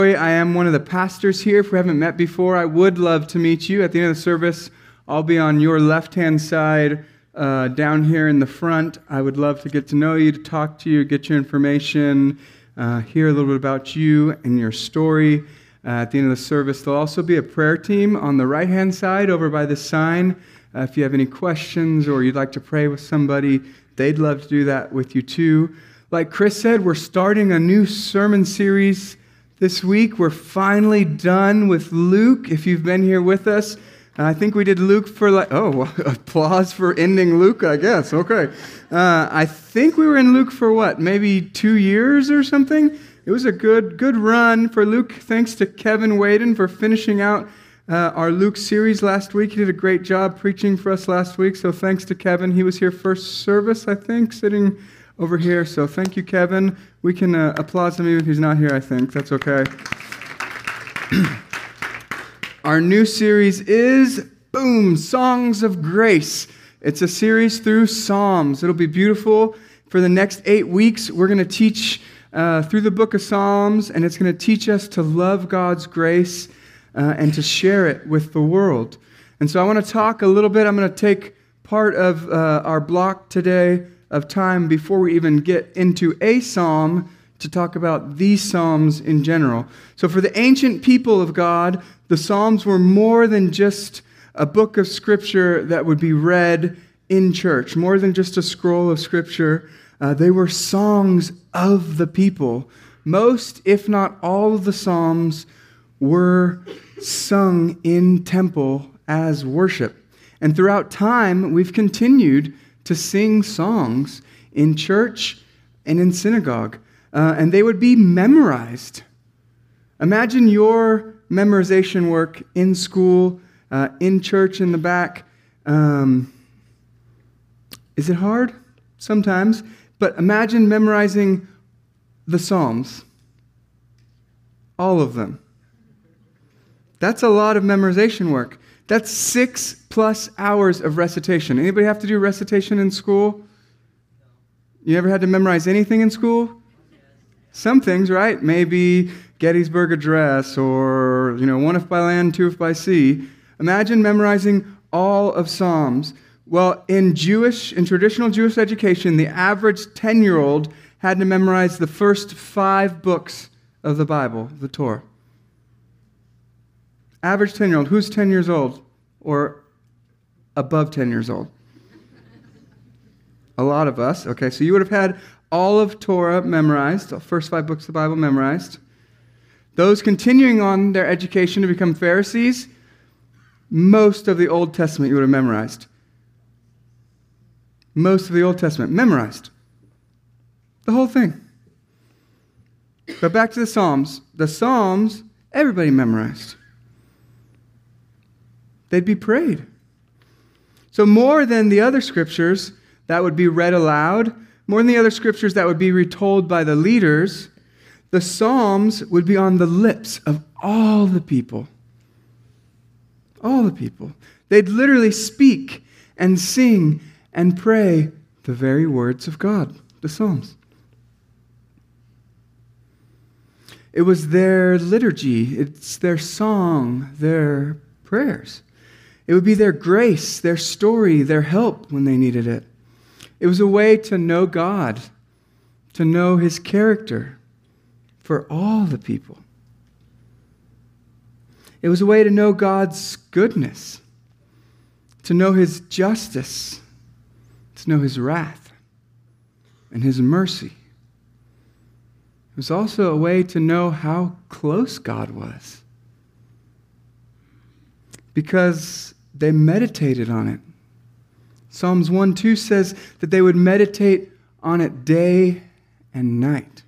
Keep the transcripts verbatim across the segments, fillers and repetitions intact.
I am one of the pastors here. If we haven't met before, I would love to meet you. At the end of the service, I'll be on your left-hand side uh, down here in the front. I would love to get to know you, to talk to you, get your information, uh, hear a little bit about you and your story. Uh, at the end of the service, there'll also be a prayer team on the right-hand side over by the sign. Uh, if you have any questions or you'd like to pray with somebody, they'd love to do that with you too. Like Chris said, we're starting a new sermon series this week. We're finally done with Luke. If you've been here with us, I think we did Luke for like, oh, applause for ending Luke, I guess. Okay. Uh, I think we were in Luke for what, maybe two years or something? It was a good good run for Luke. Thanks to Kevin Waden for finishing out uh, our Luke series last week. He did a great job preaching for us last week, so thanks to Kevin. He was here first service, I think, sitting over here. So thank you, Kevin. We can uh, applaud him even if he's not here, I think. That's okay. Our new series is, boom, Songs of Grace. It's a series through Psalms. It'll be beautiful. For the next eight weeks, we're going to teach uh, through the book of Psalms, and it's going to teach us to love God's grace uh, and to share it with the world. And so I want to talk a little bit. I'm going to take part of uh, our block today of time before we even get into a psalm to talk about these psalms in general. So for the ancient people of God, the Psalms were more than just a book of Scripture that would be read in church, more than just a scroll of Scripture. Uh, they were songs of the people. Most, if not all, of the Psalms were sung in temple as worship. And throughout time, we've continued to sing songs in church and in synagogue. Uh, and they would be memorized. Imagine your memorization work in school, uh, in church in the back. Um, is it hard? Sometimes. But imagine memorizing the Psalms. All of them. That's a lot of memorization work. That's six plus hours of recitation. Anybody have to do recitation in school? You ever had to memorize anything in school? Some things, right? Maybe Gettysburg Address or, you know, one if by land, two if by sea. Imagine memorizing all of Psalms. Well, in Jewish, in traditional Jewish education, the average ten-year-old had to memorize the first five books of the Bible, the Torah. Average ten-year-old. Who's ten years old or above ten years old? A lot of us. Okay, so you would have had all of Torah memorized, the first five books of the Bible memorized. Those continuing on their education to become Pharisees, most of the Old Testament you would have memorized. Most of the Old Testament memorized. The whole thing. But back to the Psalms. The Psalms, everybody memorized. They'd be prayed. So more than the other scriptures that would be read aloud, more than the other scriptures that would be retold by the leaders, the Psalms would be on the lips of all the people. All the people. They'd literally speak and sing and pray the very words of God, the Psalms. It was their liturgy, it's their song, their prayers. It would be their grace, their story, their help when they needed it. It was a way to know God, to know His character for all the people. It was a way to know God's goodness, to know His justice, to know His wrath and His mercy. It was also a way to know how close God was, because they meditated on it. Psalms one two says that they would meditate on it day and night.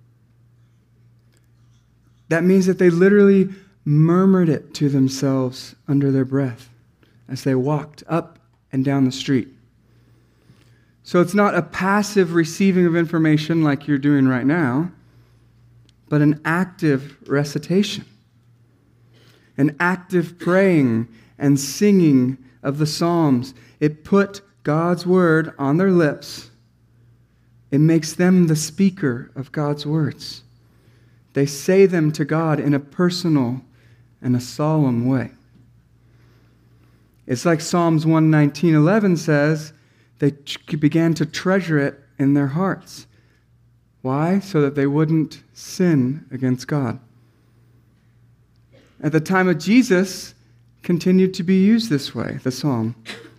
That means that they literally murmured it to themselves under their breath as they walked up and down the street. So it's not a passive receiving of information like you're doing right now, but an active recitation, an active praying and singing of the Psalms. It put God's word on their lips. It makes them the speaker of God's words. They say them to God in a personal and a solemn way. It's like Psalms one nineteen eleven says, they began to treasure it in their hearts. Why? So that they wouldn't sin against God. At the time of Jesus, continued to be used this way, the psalm.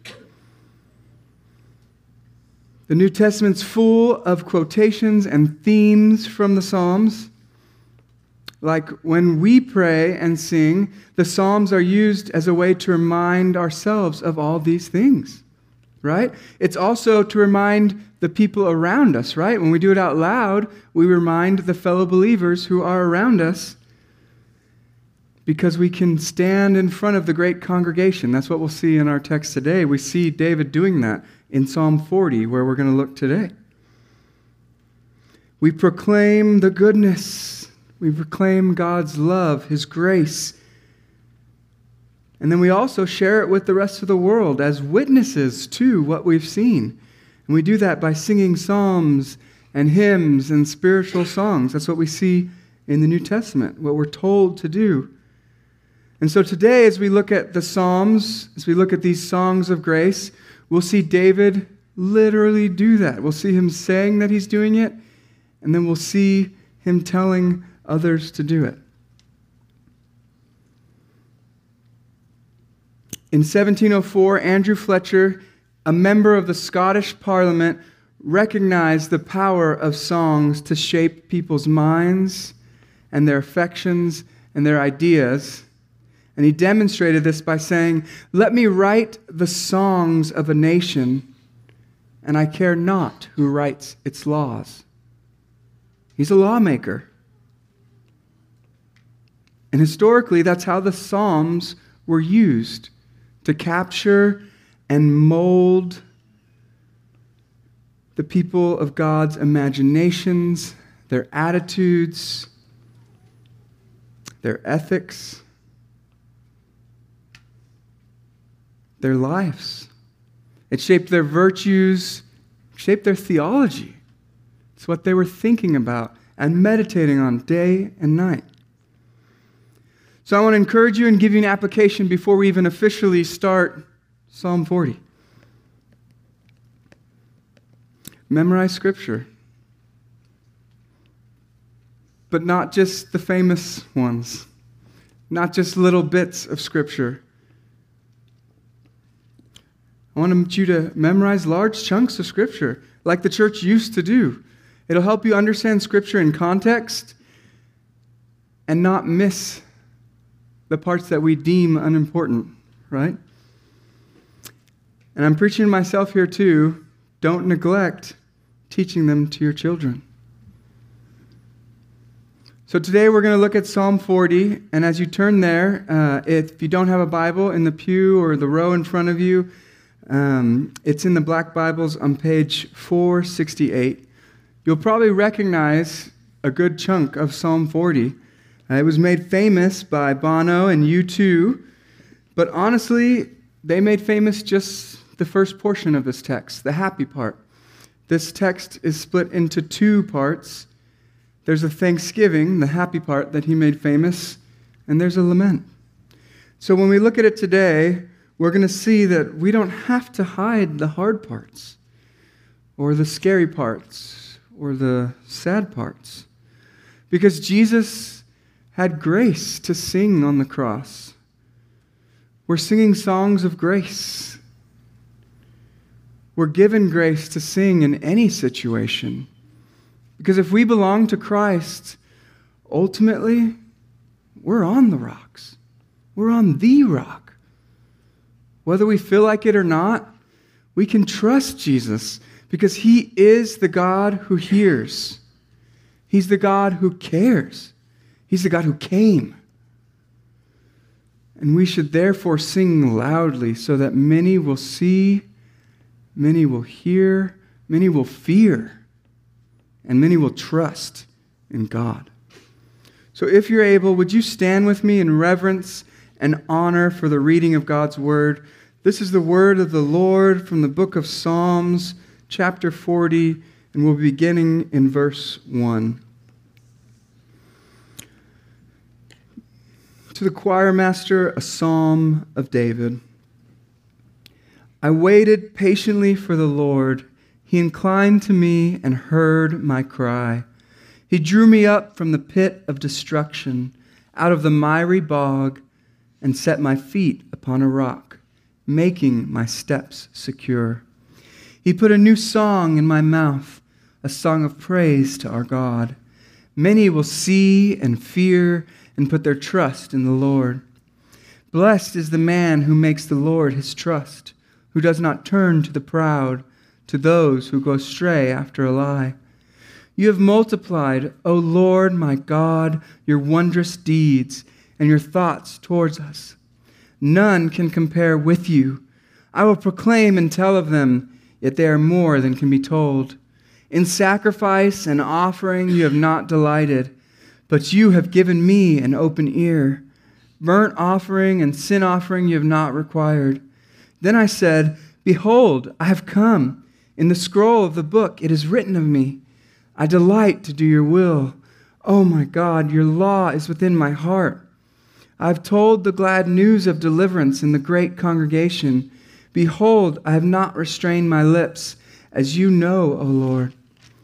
The New Testament's full of quotations and themes from the Psalms. Like when we pray and sing, the Psalms are used as a way to remind ourselves of all these things, right? It's also to remind the people around us, right? When we do it out loud, we remind the fellow believers who are around us because we can stand in front of the great congregation. That's what we'll see in our text today. We see David doing that in Psalm forty, where we're going to look today. We proclaim the goodness. We proclaim God's love, His grace. And then we also share it with the rest of the world as witnesses to what we've seen. And we do that by singing psalms and hymns and spiritual songs. That's what we see in the New Testament, what we're told to do. And so today, as we look at the Psalms, as we look at these songs of grace, we'll see David literally do that. We'll see him saying that he's doing it, and then we'll see him telling others to do it. In seventeen oh four, Andrew Fletcher, a member of the Scottish Parliament, recognized the power of songs to shape people's minds and their affections and their ideas. And he demonstrated this by saying, "Let me write the songs of a nation, and I care not who writes its laws." He's a lawmaker. And historically, that's how the Psalms were used, to capture and mold the people of God's imaginations, their attitudes, their ethics, their lives. It shaped their virtues, shaped their theology. It's what they were thinking about and meditating on day and night. So I want to encourage you and give you an application before we even officially start Psalm forty. Memorize Scripture. But not just the famous ones. Not just little bits of Scripture. I want you to memorize large chunks of Scripture, like the church used to do. It'll help you understand Scripture in context and not miss the parts that we deem unimportant, right? And I'm preaching to myself here too. Don't neglect teaching them to your children. So today we're going to look at Psalm forty, and as you turn there, uh, if you don't have a Bible in the pew or the row in front of you, um, it's in the black Bibles on page four sixty-eight. You'll probably recognize a good chunk of Psalm forty. Uh, it was made famous by Bono and U two, but honestly, they made famous just the first portion of this text, the happy part. This text is split into two parts. There's a thanksgiving, the happy part that he made famous, and there's a lament. So when we look at it today, we're going to see that we don't have to hide the hard parts, or the scary parts, or the sad parts, because Jesus had grace to sing on the cross. We're singing songs of grace. We're given grace to sing in any situation. Because if we belong to Christ, ultimately, we're on the rocks. We're on the rock. Whether we feel like it or not, we can trust Jesus because He is the God who hears. He's the God who cares. He's the God who came. And we should therefore sing loudly so that many will see, many will hear, many will fear, and many will trust in God. So if you're able, would you stand with me in reverence and honor for the reading of God's Word? This is the word of the Lord from the book of Psalms, chapter forty, and we'll be beginning in verse one. To the choir master, a psalm of David. I waited patiently for the Lord. He inclined to me and heard my cry. He drew me up from the pit of destruction, out of the miry bog, and set my feet upon a rock, making my steps secure. He put a new song in my mouth, a song of praise to our God. Many will see and fear and put their trust in the Lord. Blessed is the man who makes the Lord his trust, who does not turn to the proud, to those who go astray after a lie. You have multiplied, O Lord my God, your wondrous deeds and your thoughts towards us. None can compare with you. I will proclaim and tell of them, yet they are more than can be told. In sacrifice and offering you have not delighted, but you have given me an open ear. Burnt offering and sin offering you have not required. Then I said, Behold, I have come. In the scroll of the book it is written of me. I delight to do your will. Oh my God, your law is within my heart. I have told the glad news of deliverance in the great congregation. Behold, I have not restrained my lips, as you know, O Lord.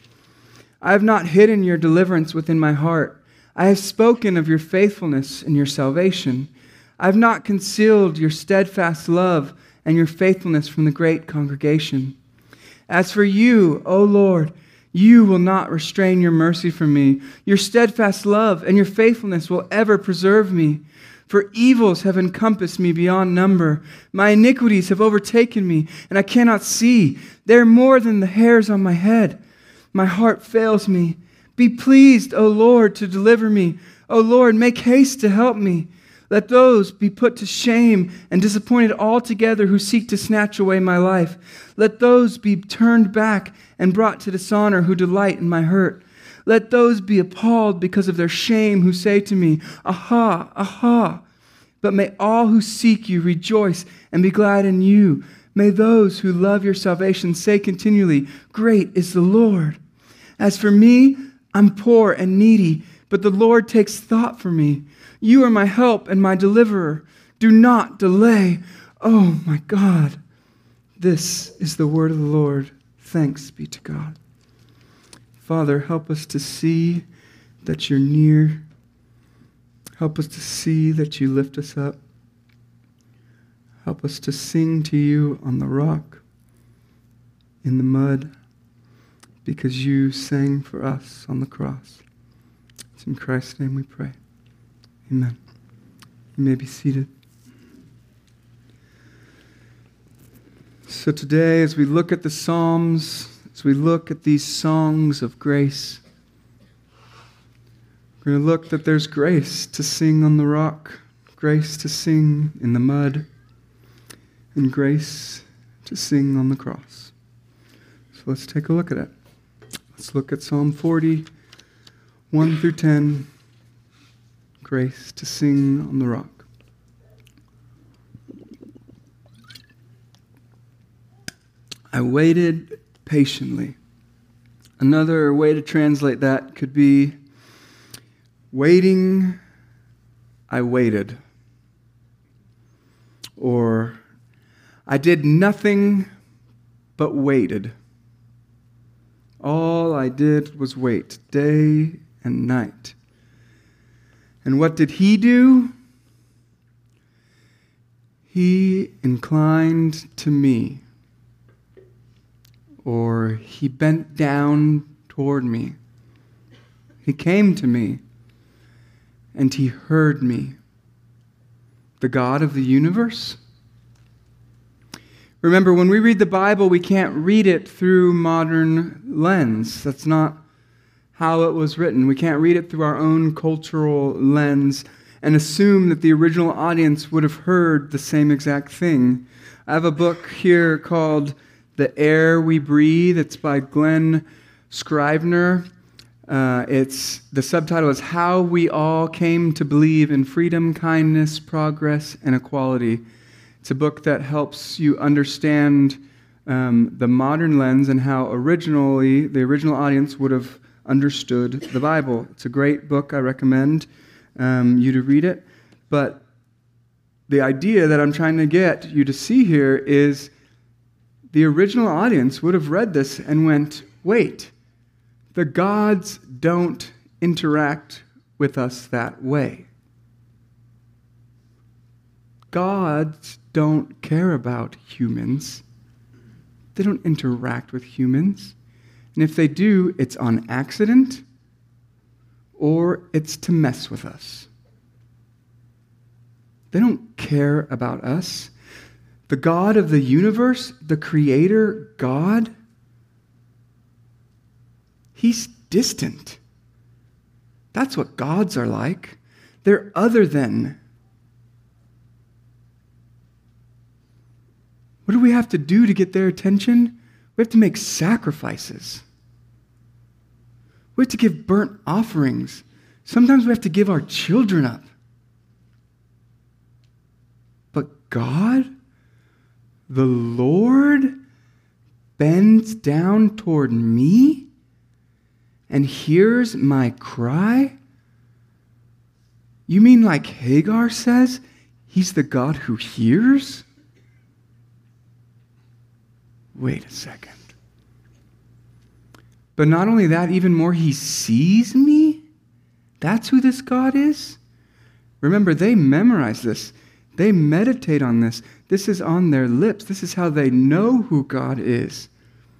I have not hidden your deliverance within my heart. I have spoken of your faithfulness and your salvation. I have not concealed your steadfast love and your faithfulness from the great congregation. As for you, O Lord, you will not restrain your mercy from me. Your steadfast love and your faithfulness will ever preserve me. For evils have encompassed me beyond number. My iniquities have overtaken me, and I cannot see. They are more than the hairs on my head. My heart fails me. Be pleased, O Lord, to deliver me. O Lord, make haste to help me. Let those be put to shame and disappointed altogether who seek to snatch away my life. Let those be turned back and brought to dishonor who delight in my hurt. Let those be appalled because of their shame who say to me, Aha, aha. But may all who seek you rejoice and be glad in you. May those who love your salvation say continually, Great is the Lord. As for me, I'm poor and needy, but the Lord takes thought for me. You are my help and my deliverer. Do not delay. Oh my God. This is the word of the Lord. Thanks be to God. Father, help us to see that you're near. Help us to see that you lift us up. Help us to sing to you on the rock, in the mud, because you sang for us on the cross. It's in Christ's name we pray. Amen. You may be seated. So today, as we look at the Psalms, as we look at these songs of grace, we're going to look that there's grace to sing on the rock, grace to sing in the mud, and grace to sing on the cross. So let's take a look at it. Let's look at Psalm forty, one through ten, grace to sing on the rock. I waited patiently. Another way to translate that could be, waiting, I waited. Or, I did nothing but waited. All I did was wait, day and night. And what did he do? He inclined to me. Or he bent down toward me. He came to me, and he heard me. The God of the universe? Remember, when we read the Bible, we can't read it through modern lens. That's not how it was written. We can't read it through our own cultural lens and assume that the original audience would have heard the same exact thing. I have a book here called The Air We Breathe. It's by Glenn Scrivener. Uh, it's the subtitle is How We All Came to Believe in Freedom, Kindness, Progress, and Equality. It's a book that helps you understand um, the modern lens and how originally the original audience would have understood the Bible. It's a great book. I recommend um, you to read it. But the idea that I'm trying to get you to see here is the original audience would have read this and went, wait, the gods don't interact with us that way. Gods don't care about humans. They don't interact with humans. And if they do, it's on accident or it's to mess with us. They don't care about us. The God of the universe, the creator God, he's distant. That's what gods are like. They're other than. What do we have to do to get their attention? We have to make sacrifices. We have to give burnt offerings. Sometimes we have to give our children up. But God, the Lord, bends down toward me and hears my cry? You mean like Hagar says, he's the God who hears? Wait a second. But not only that, even more, he sees me? That's who this God is? Remember, they memorize this. They meditate on this. This is on their lips. This is how they know who God is.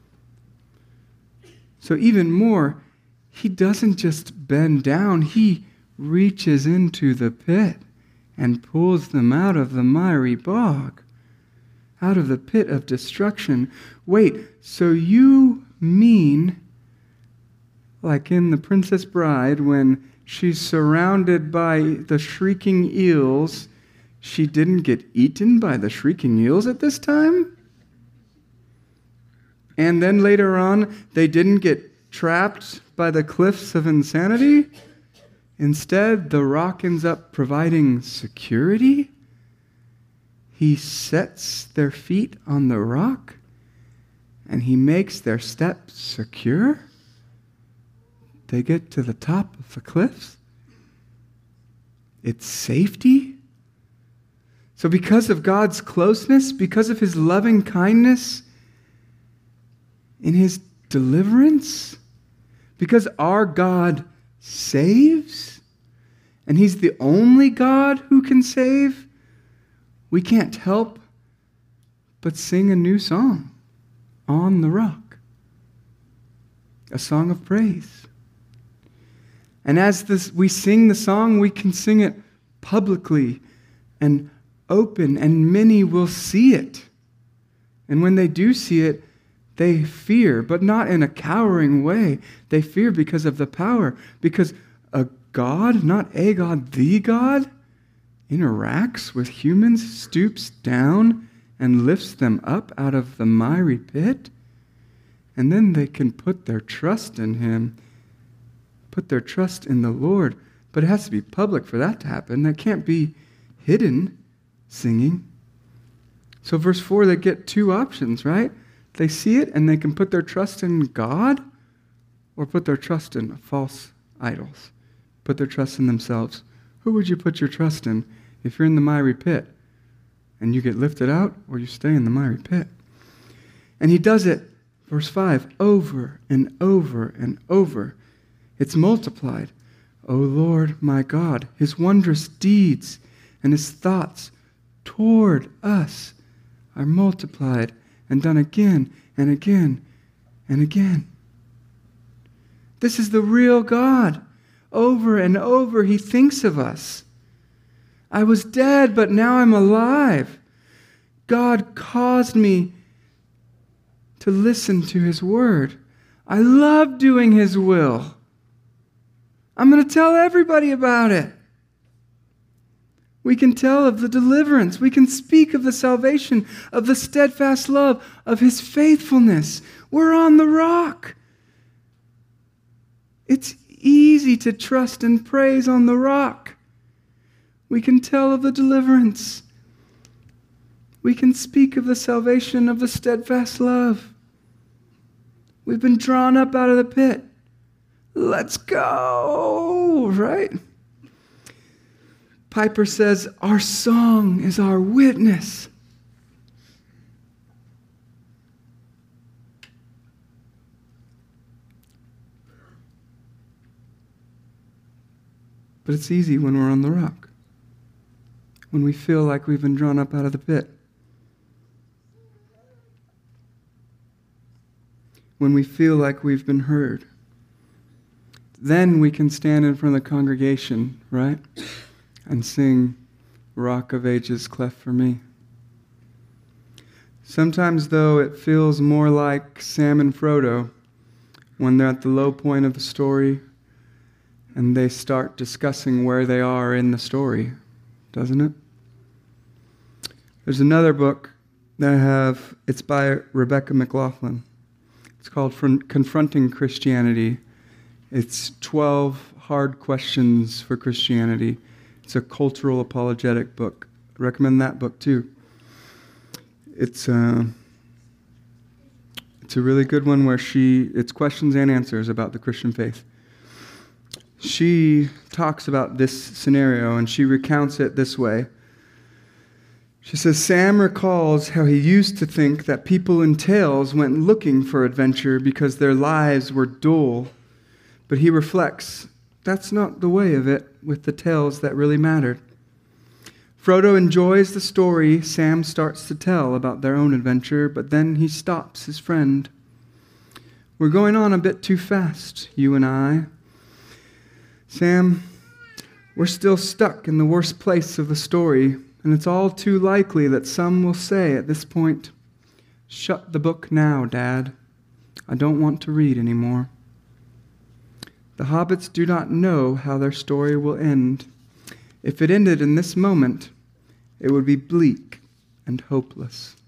So even more, he doesn't just bend down. He reaches into the pit and pulls them out of the miry bog, out of the pit of destruction. Wait, so you mean, like in The Princess Bride, when she's surrounded by the shrieking eels, she didn't get eaten by the shrieking eels at this time? And then later on, they didn't get trapped by the cliffs of insanity? Instead, the rock ends up providing security. He sets their feet on the rock, and he makes their steps secure. They get to the top of the cliffs. It's safety. So because of God's closeness, because of his loving kindness in his deliverance, because our God saves, and he's the only God who can save, we can't help but sing a new song, On the Rock, a song of praise. And as this, we sing the song, we can sing it publicly and open, and many will see it. And when they do see it, they fear, but not in a cowering way. They fear because of the power, because a God, not a God, the God, interacts with humans, stoops down, and lifts them up out of the miry pit. And then they can put their trust in him, put their trust in the Lord. But it has to be public for that to happen. That can't be hidden singing. So verse four, they get two options, right? They see it and they can put their trust in God or put their trust in false idols. Put their trust in themselves. Who would you put your trust in if you're in the miry pit and you get lifted out, or you stay in the miry pit? And he does it, verse five, over and over and over. It's multiplied. O Lord my God, his wondrous deeds and his thoughts toward us are multiplied and done again and again and again. This is the real God. Over and over he thinks of us. I was dead, but now I'm alive. God caused me to listen to his word. I love doing his will. I'm going to tell everybody about it. We can tell of the deliverance. We can speak of the salvation, of the steadfast love, of his faithfulness. We're on the rock. It's easy to trust and praise on the rock. We can tell of the deliverance. We can speak of the salvation, of the steadfast love. We've been drawn up out of the pit. Let's go, right? Piper says, our song is our witness. But it's easy when we're on the rock, when we feel like we've been drawn up out of the pit, when we feel like we've been heard. Then we can stand in front of the congregation, right, and sing, Rock of Ages, cleft for me. Sometimes, though, it feels more like Sam and Frodo when they're at the low point of the story and they start discussing where they are in the story, doesn't it? There's another book that I have. It's by Rebecca McLaughlin. It's called Confronting Christianity. It's twelve hard questions for Christianity. It's a cultural apologetic book. I recommend that book too. It's uh, it's a really good one where she, it's questions and answers about the Christian faith. She talks about this scenario and she recounts it this way. She says, Sam recalls how he used to think that people in tales went looking for adventure because their lives were dull. But he reflects, that's not the way of it with the tales that really mattered. Frodo enjoys the story Sam starts to tell about their own adventure, but then he stops his friend. We're going on a bit too fast, you and I. Sam, we're still stuck in the worst place of the story, and it's all too likely that some will say at this point, shut the book now, Dad. I don't want to read anymore. The hobbits do not know how their story will end. If it ended in this moment, it would be bleak and hopeless.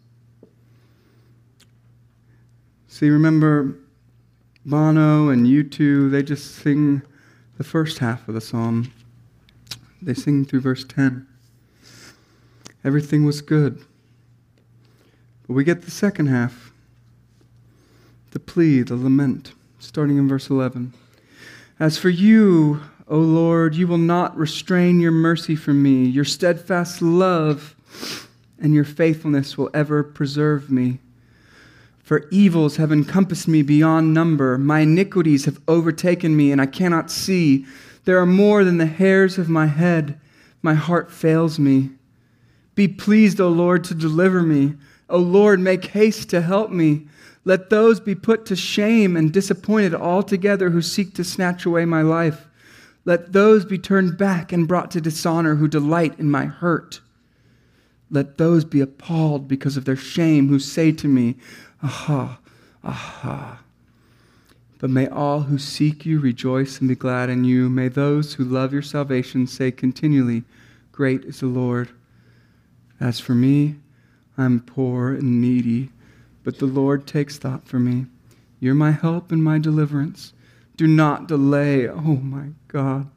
See, remember Bono and U two, they just sing the first half of the psalm. They sing through verse ten. Everything was good. But we get the second half, the plea, the lament, starting in verse eleven. As for you, O Lord, you will not restrain your mercy from me. Your steadfast love and your faithfulness will ever preserve me. For evils have encompassed me beyond number. My iniquities have overtaken me, and I cannot see. There are more than the hairs of my head. My heart fails me. Be pleased, O Lord, to deliver me. O Lord, make haste to help me. Let those be put to shame and disappointed altogether who seek to snatch away my life. Let those be turned back and brought to dishonor who delight in my hurt. Let those be appalled because of their shame who say to me, aha, aha. But may all who seek you rejoice and be glad in you. May those who love your salvation say continually, great is the Lord. As for me, I am poor and needy, but the Lord takes thought for me. You're my help and my deliverance. Do not delay, oh my God.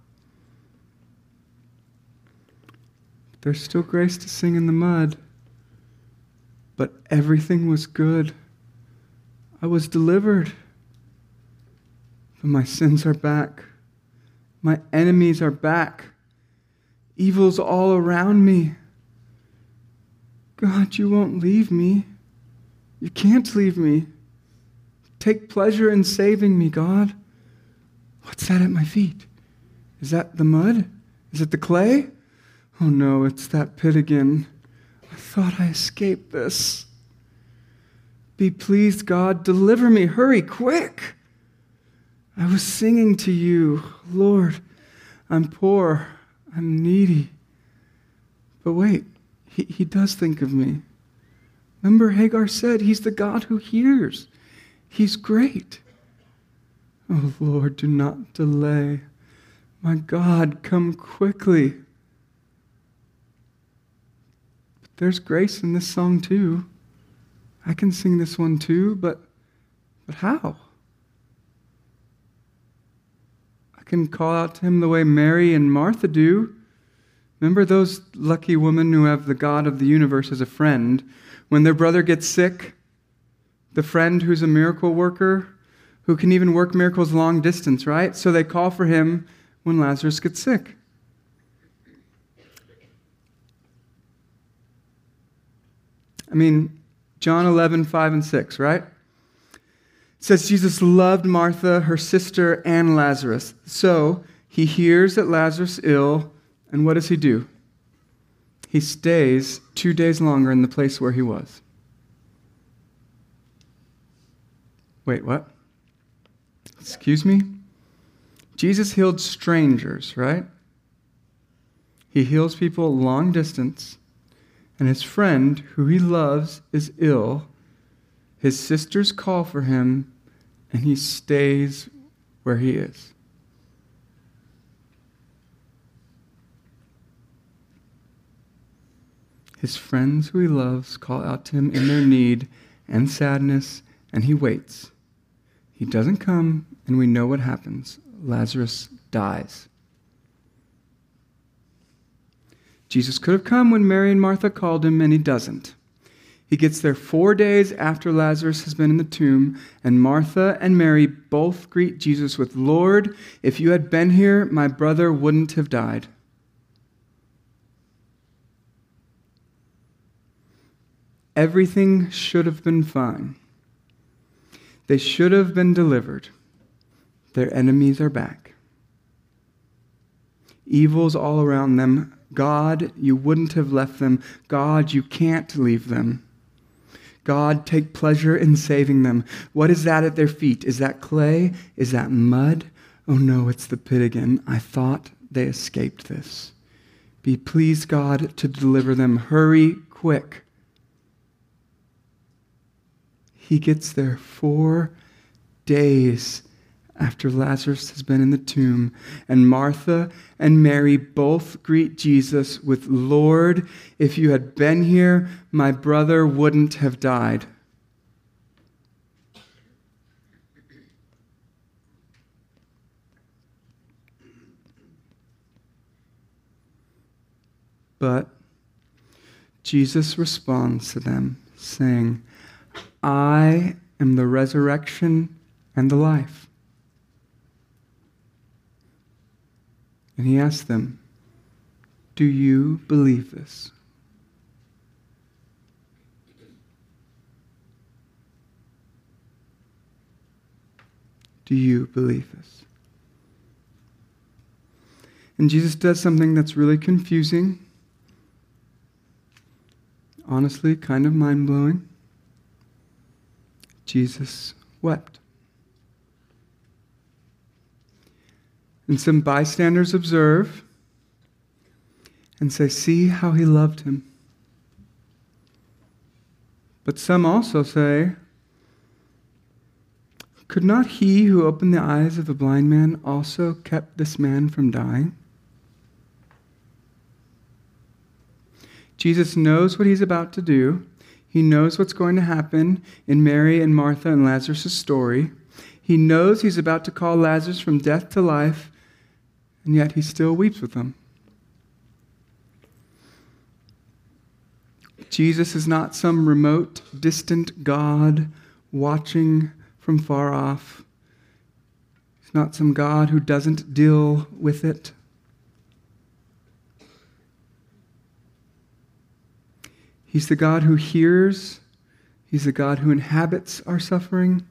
There's still grace to sing in the mud, but everything was good. I was delivered, but my sins are back. My enemies are back. Evil's all around me. God, you won't leave me. You can't leave me. Take pleasure in saving me, God. What's that at my feet? Is that the mud? Is it the clay? Oh no, it's that pit again. I thought I escaped this. Be pleased, God, deliver me. Hurry, quick. I was singing to you, Lord, I'm poor, I'm needy. But wait, he, he does think of me. Remember, Hagar said he's the God who hears. He's great. Oh, Lord, do not delay. My God, come quickly. But there's grace in this song too. I can sing this one too, but, but how? I can call out to him the way Mary and Martha do. Remember those lucky women who have the God of the universe as a friend? When their brother gets sick, the friend who's a miracle worker, who can even work miracles long distance, right? So they call for him when Lazarus gets sick. I mean, John eleven, five and six, right? It says Jesus loved Martha, her sister, and Lazarus. So he hears that Lazarus is ill, and what does he do? He stays two days longer in the place where he was. Wait, what? Excuse me? Jesus healed strangers, right? He heals people long distance, and his friend, who he loves, is ill. His sisters call for him, and he stays where he is. His friends who he loves call out to him in their need and sadness, and he waits. He doesn't come, and we know what happens. Lazarus dies. Jesus could have come when Mary and Martha called him, and he doesn't. He gets there four days after Lazarus has been in the tomb, and Martha and Mary both greet Jesus with, "Lord, if you had been here, my brother wouldn't have died." Everything should have been fine. They should have been delivered. Their enemies are back. Evil's all around them. God, you wouldn't have left them. God, you can't leave them. God, take pleasure in saving them. What is that at their feet? Is that clay? Is that mud? Oh no, it's the pit again. I thought they escaped this. Be pleased, God, to deliver them. Hurry, quick. He gets there four days after Lazarus has been in the tomb, and Martha and Mary both greet Jesus with, "Lord, if you had been here, my brother wouldn't have died." But Jesus responds to them, saying, "I am the resurrection and the life." And he asked them, "Do you believe this?" Do you believe this? And Jesus does something that's really confusing. Honestly, kind of mind-blowing. Jesus wept. And some bystanders observe and say, "See how he loved him." But some also say, "Could not he who opened the eyes of the blind man also kept this man from dying?" Jesus knows what he's about to do. He knows what's going to happen in Mary and Martha and Lazarus' story. He knows he's about to call Lazarus from death to life, and yet he still weeps with them. Jesus is not some remote, distant God watching from far off. He's not some God who doesn't deal with it. He's the God who hears. He's the God who inhabits our suffering.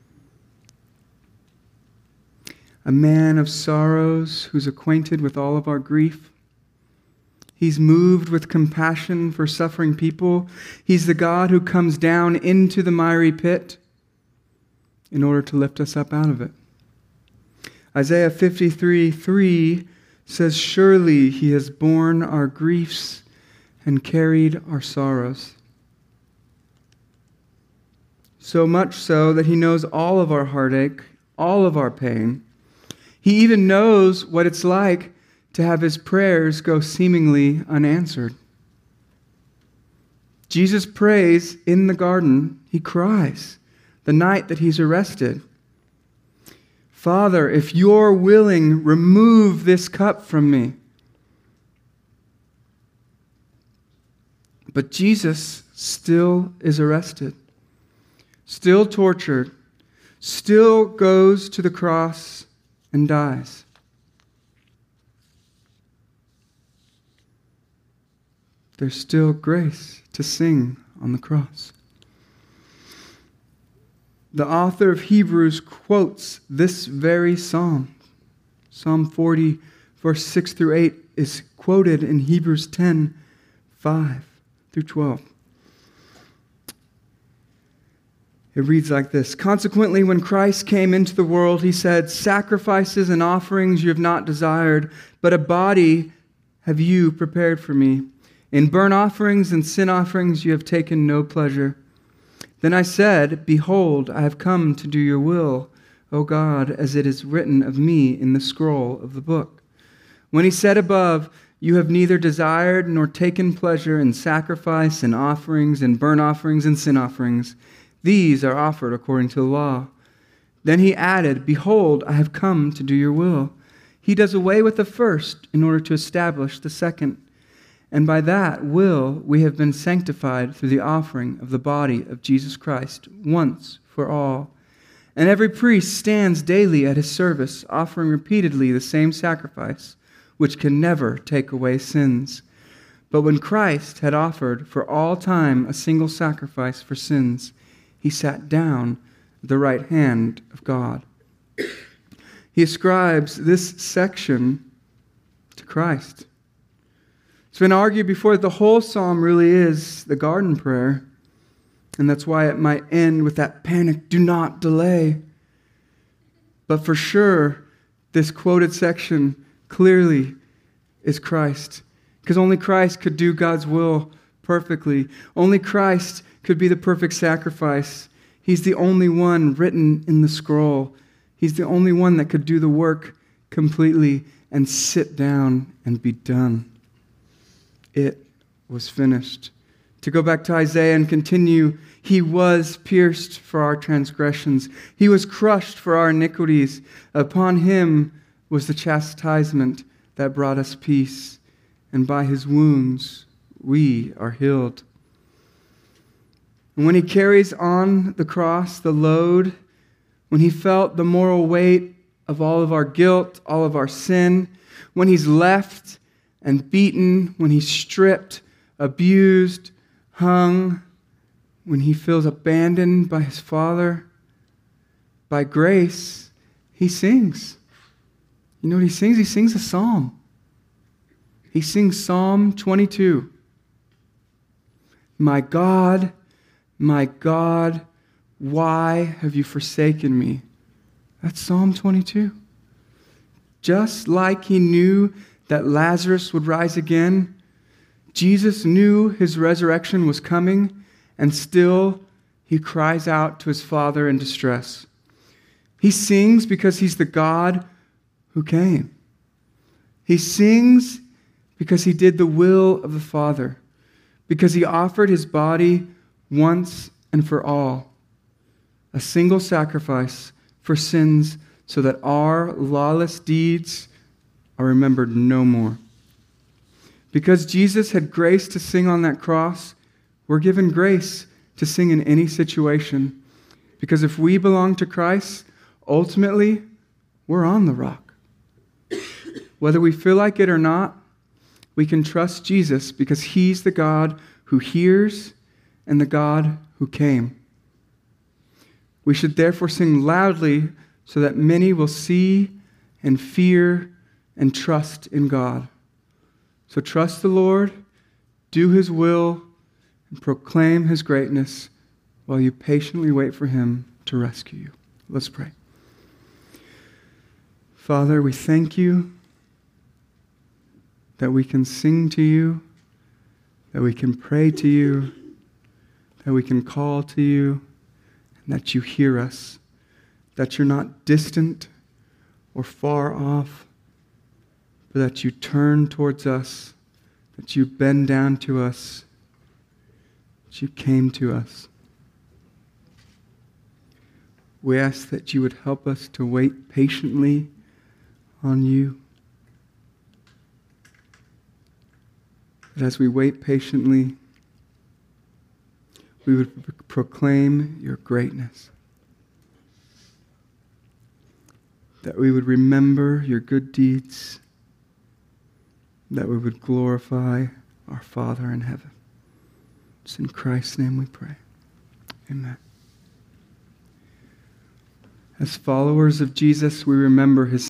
A man of sorrows who's acquainted with all of our grief. He's moved with compassion for suffering people. He's the God who comes down into the miry pit in order to lift us up out of it. Isaiah fifty-three three says, "Surely he has borne our griefs and carried our sorrows." So much so that he knows all of our heartache, all of our pain. He even knows what it's like to have his prayers go seemingly unanswered. Jesus prays in the garden. He cries the night that he's arrested. "Father, if you're willing, remove this cup from me." But Jesus still is arrested, still tortured, still goes to the cross and dies. There's still grace to sing on the cross. The author of Hebrews quotes this very psalm. Psalm forty, verse six through eight is quoted in Hebrews ten, five through twelve. It reads like this: "Consequently, when Christ came into the world, he said, 'Sacrifices and offerings you have not desired, but a body have you prepared for me. In burnt offerings and sin offerings you have taken no pleasure.' Then I said, 'Behold, I have come to do your will, O God, as it is written of me in the scroll of the book.' When he said above, 'You have neither desired nor taken pleasure in sacrifice and offerings and burnt offerings and sin offerings, these are offered according to the law.' Then he added, 'Behold, I have come to do your will.' He does away with the first in order to establish the second. And by that will we have been sanctified through the offering of the body of Jesus Christ once for all. And every priest stands daily at his service, offering repeatedly the same sacrifice, which can never take away sins. But when Christ had offered for all time a single sacrifice for sins, he sat down at the right hand of God." He ascribes this section to Christ. It's been argued before that the whole psalm really is the garden prayer, and that's why it might end with that panic, "Do not delay." But for sure, this quoted section clearly is Christ, because only Christ could do God's will perfectly. Only Christ could be the perfect sacrifice. He's the only one written in the scroll. He's the only one that could do the work completely and sit down and be done. It was finished. To go back to Isaiah and continue, he was pierced for our transgressions. He was crushed for our iniquities. Upon him was the chastisement that brought us peace, and by his wounds we are healed. And when he carries on the cross the load, when he felt the moral weight of all of our guilt, all of our sin, when he's left and beaten, when he's stripped, abused, hung, when he feels abandoned by his Father, by grace, he sings. You know what he sings? He sings a psalm. He sings Psalm twenty-two. "My God, my God, why have you forsaken me?" That's Psalm twenty-two. Just like he knew that Lazarus would rise again, Jesus knew his resurrection was coming, and still he cries out to his Father in distress. He sings because he's the God who came. He sings because he did the will of the Father, because he offered his body once and for all, a single sacrifice for sins, so that our lawless deeds are remembered no more. Because Jesus had grace to sing on that cross, we're given grace to sing in any situation. Because if we belong to Christ, ultimately, we're on the rock. Whether we feel like it or not, we can trust Jesus because he's the God who hears and the God who came. We should therefore sing loudly so that many will see and fear and trust in God. So trust the Lord, do his will, and proclaim his greatness while you patiently wait for him to rescue you. Let's pray. Father, we thank you that we can sing to you, that we can pray to you, that we can call to you, and that you hear us, that you're not distant or far off, but that you turn towards us, that you bend down to us, that you came to us. We ask that you would help us to wait patiently on you. That as we wait patiently, we would pro- proclaim your greatness. That we would remember your good deeds. That we would glorify our Father in heaven. It's in Christ's name we pray. Amen. As followers of Jesus, we remember his